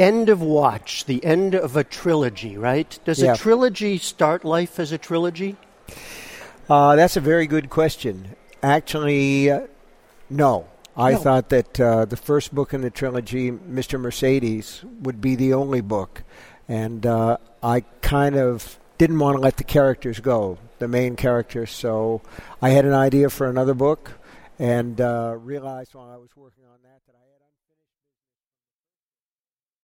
end of Watch, the end of a trilogy, right? Does a trilogy start life as a trilogy? That's a very good question. Actually, no. I thought that the first book in the trilogy, Mr. Mercedes, would be the only book. And I kind of didn't want to let the characters go, the main characters. So I had an idea for another book and realized while I was working on that I had